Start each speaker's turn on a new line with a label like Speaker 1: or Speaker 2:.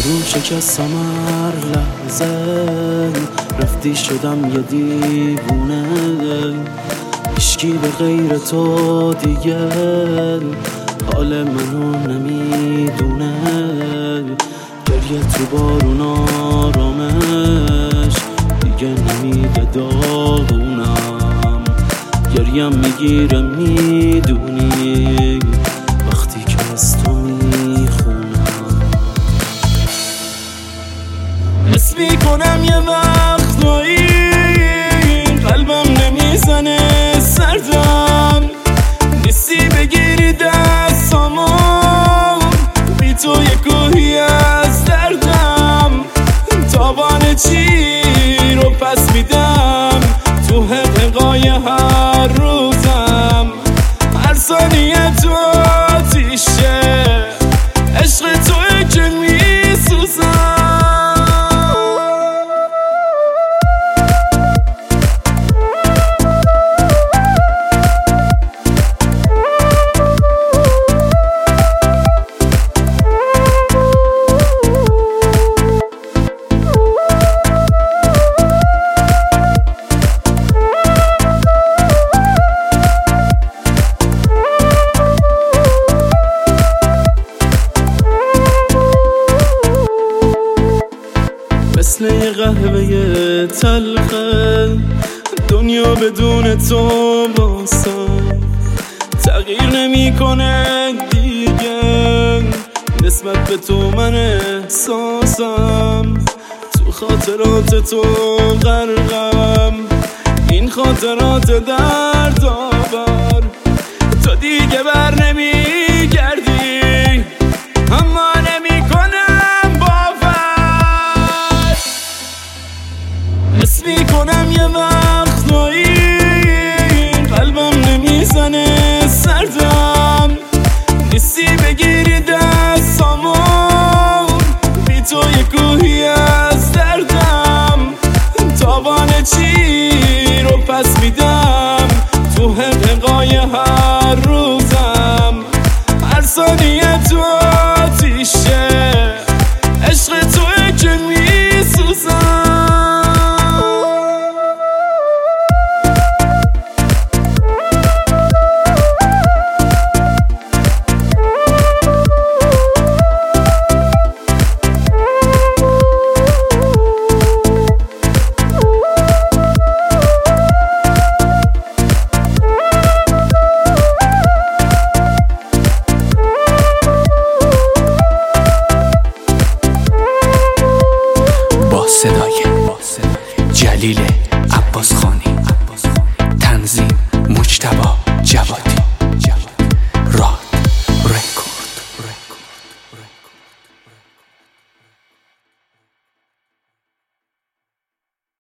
Speaker 1: آروم شکستم هر لحظه، رفتی شدم یه دیوونه، هیچکی به غیر تو دیگه حال منو نمیدونه. گریه تو بارون آرامش دیگه نمیده داغونم، گریم میگیره میدونی وقتی که از تو میخونم. حس میکنم یه وقتایی قلبم نمیزنه سردم، نیستی بگیری دستامو، بی تو یه کوهی از دردم. تابان چی رو پس میدم تو حقیقای هر روزم، هر ثانیه تو آتیشه عشق توی که میسوزم. مثل یه قهوه تلخه دنیا بدون تو باسم، تغییر نمیکنه دیگه نسبت به تو من احساسم. تو خاطرات تو غرقم، این خاطرات دردآور تو دیگه بر نمی